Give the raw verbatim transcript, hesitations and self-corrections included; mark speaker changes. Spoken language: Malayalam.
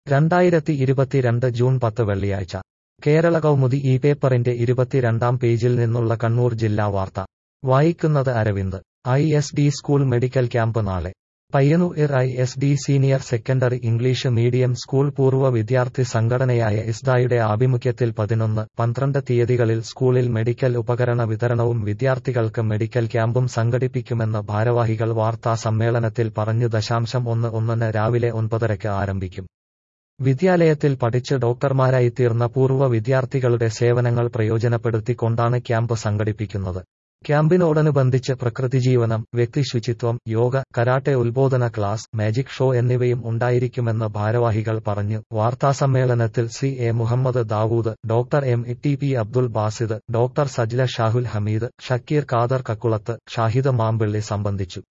Speaker 1: രണ്ടായിരത്തി ഇരുപത്തിരണ്ട് ജൂൺ പത്ത് വെള്ളിയാഴ്ച കേരള കൗമുദി ഈ പേപ്പറിന്റെ ഇരുപത്തിരണ്ടാം പേജിൽ നിന്നുള്ള കണ്ണൂർ ജില്ലാ വാർത്ത വായിക്കുന്നത് Aravind. I S D school medical camp നാളെ. Payyanur I S D senior secondary English medium school പൂർവ്വ വിദ്യാർത്ഥി സംഘടനയായ ഇസ്ഡായുടെ ആഭിമുഖ്യത്തിൽ പതിനൊന്ന്, പന്ത്രണ്ട് തീയതികളിൽ സ്കൂളിൽ മെഡിക്കൽ ഉപകരണ വിതരണവും വിദ്യാർത്ഥികൾക്ക് മെഡിക്കൽ ക്യാമ്പും സംഘടിപ്പിക്കുമെന്ന് ഭാരവാഹികൾ വാർത്താ സമ്മേളനത്തിൽ പറഞ്ഞു. ദശാംശം ഒന്ന് ഒന്നിന് രാവിലെ ഒൻപതരയ്ക്ക് ആരംഭിക്കും. വിദ്യാലയത്തിൽ പഠിച്ച് ഡോക്ടർമാരായിത്തീർന്ന പൂർവ്വ വിദ്യാർത്ഥികളുടെ സേവനങ്ങൾ പ്രയോജനപ്പെടുത്തിക്കൊണ്ടാണ് ക്യാമ്പ് സംഘടിപ്പിക്കുന്നത്. ക്യാമ്പിനോടനുബന്ധിച്ച് പ്രകൃതിജീവനം, വ്യക്തിശുചിത്വം, യോഗ, കരാട്ടെ ഉത്ബോധന ക്ലാസ്, മാജിക് ഷോ എന്നിവയും ഉണ്ടായിരിക്കുമെന്ന് ഭാരവാഹികൾ പറഞ്ഞു. വാർത്താസമ്മേളനത്തിൽ C A Muhammad Dawood, doctor M T P Abdul Basid, doctor Sajla Shahul Hameed, Shakeer Khader Kakkulath, Shahid Mampilly സംബന്ധിച്ചു.